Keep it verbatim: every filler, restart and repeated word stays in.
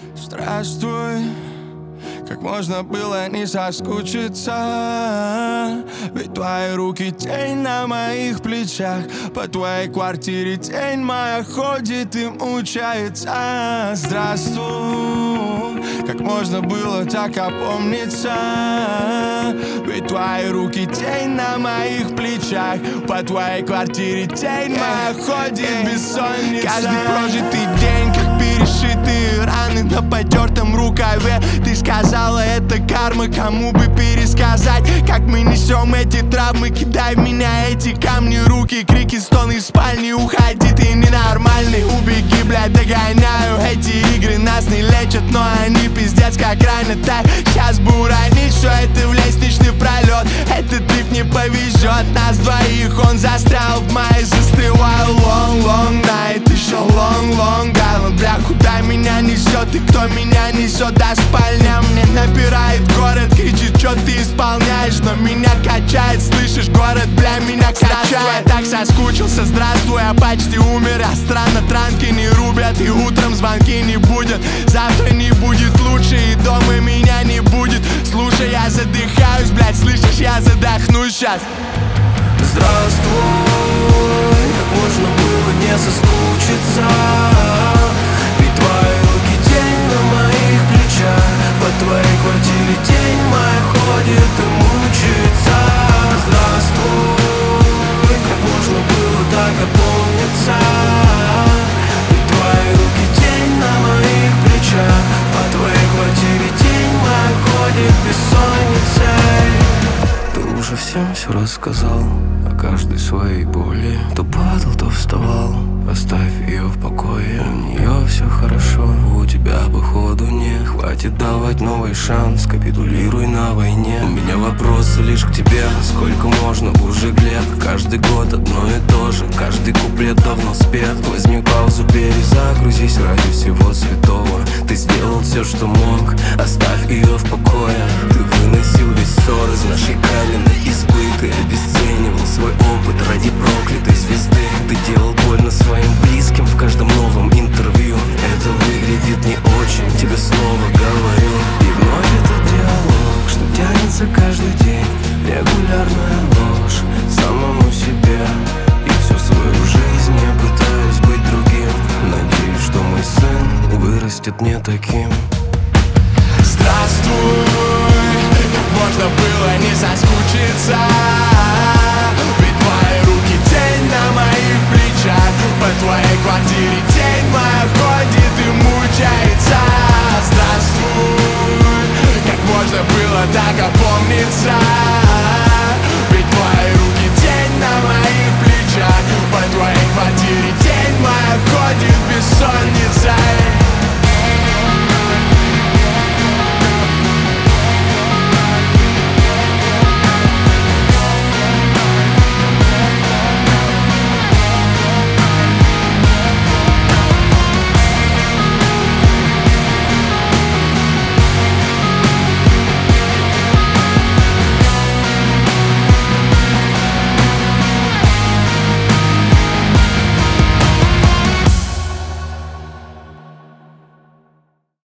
Здравствуй, как можно было не соскучиться? Ведь твои руки тень на моих плечах. По твоей квартире тень моя ходит и мучается. Здравствуй, как можно было так опомниться? Ведь твои руки тень на моих плечах. По твоей квартире тень моя ходит бессонница. Каждый прожитый день, как перешитые раны на потертом рукаве. Ты сказала, это карма, кому бы пересказать, как мы несем эти травмы. Кидай в меня эти камни, руки, крики, стоны из спальни. Уходи, ты ненормальный, убеги, блядь, догоняю. Эти игры нас не лечат, но они пиздец как рано. Так, сейчас бы уронить все это в лестничный пролет. Этот лифт не повезет нас двоих, он застрял в мае. Застываю, long, long night, еще long, long island. Бля, куда меня несет и кто меня несет до спальня? Мне набирает город, кричит, что ты исполняешь, но меня качает, слышишь, город, бля, меня качает. Так соскучился, здравствуй, я почти умер. А странно, транки не рубят и утром звонки не будут. Завтра не будет лучше и дома меня не будет. Слушай, я задыхаюсь, блядь, слышишь, я задохнусь сейчас. Здравствуй, как можно было не соскучиться? Ведь твои руки тень на моих плечах. По твоей квартире тень моя ходит и мучается. Здравствуй, как можно было так опомниться? Ведь твои руки тень на моих плечах. По твоей квартире тень моя ходит бессонницей. Ты уже всем все рассказал о каждой своей боли. То падал, то вставал, оставь ее в покое. У нее все хорошо, у тебя походу не хватит давать новый шанс. Капитулируй на войне. У меня вопросы лишь к тебе. Сколько можно уже лет? Каждый год одно и то же. Каждый куплет давно спет. Возьми паузу, перезагрузись ради всего святого. Ты сделал все, что мог, оставь ее в покое. Ты выносил весь ссор из нашей каменной избы. Ты обесценивал свой опыт ради проклятой звезды. Ты делал больно своим близким в каждом новом интервью. Это выглядит не очень, тебе снова говорю. И вновь этот диалог, что тянется каждый день. Регулярная ложь самому себе. И всю свою жизнь я пытаюсь быть другим. Надеюсь, что мой сын вырастет не таким. Здравствуй, как можно было не соскучиться?